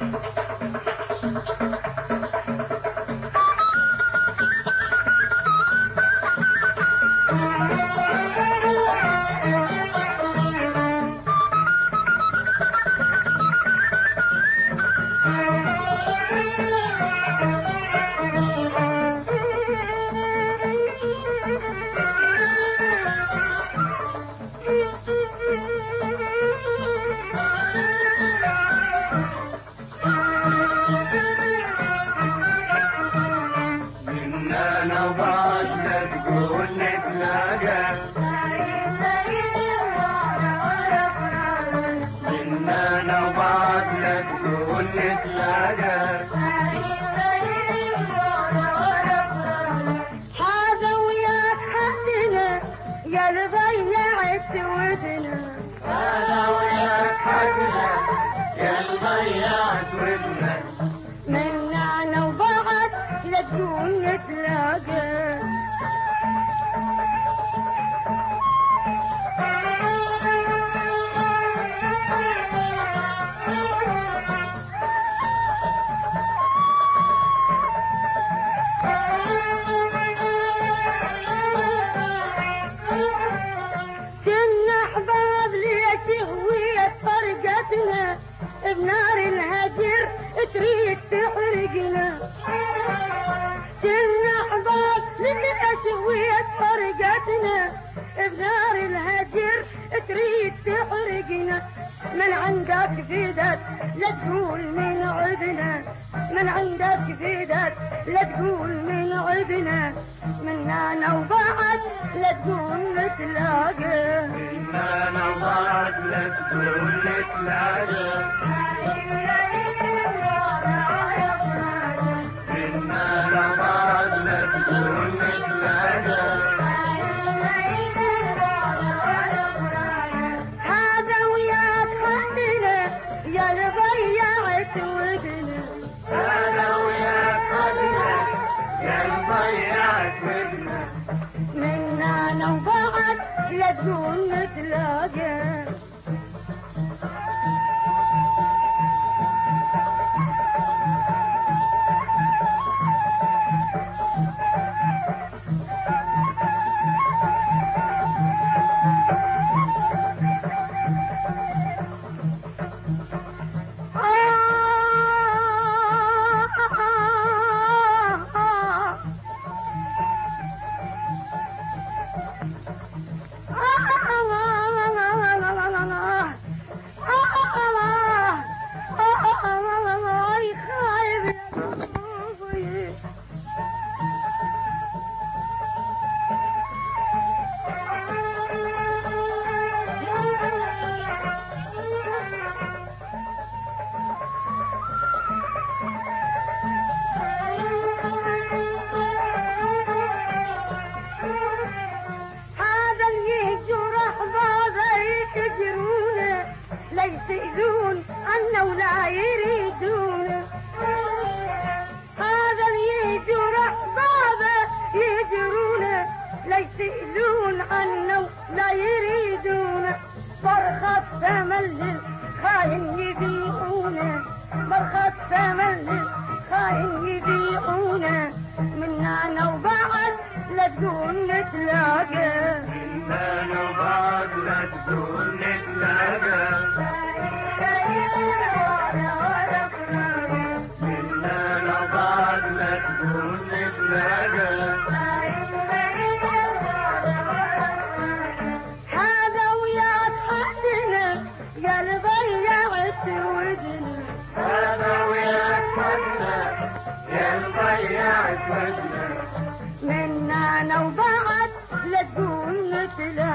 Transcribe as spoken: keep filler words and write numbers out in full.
بنار الهجر تريد تحرقنا، كنا احباب للأسوية فرقتنا، بنار الهجر تريد تحرقنا، من عندك فيدك لا تقول من عدنا، من عندك فيدك لا تقول من عدنا، منا انا وبعد لا تقول نتلاقى، منا انا وبعد لا تقول نتلاقى، منا انا وبعد لا تقول نتلاقى، هذا وياك حدنا يا اللي ضيعت ودنا، هذا وياك حدنا يا اللي ضيعت ودنا، منا انا وبعد لا تقول نتلاقى. يسألون عنا ولا يريدون، هذا اللي يجرح بابا يجرون، لا يسألون عنا ولا يريدون، برخة ثمن خاين يبيعونه، برخة ثمن خاين يبيعونه، منا انا وبعد لا تقول نتلاقى، منا انا وبعد لا تقول نتلاقى، منا انا وبعد لا تقول نتلاقى، هذا وياك حدنا يا اللي ضيعت ودنا، هذا وياك حدنا يا اللي ضيعت ودنا، منا انا وبعد لا تقول نتلاقى.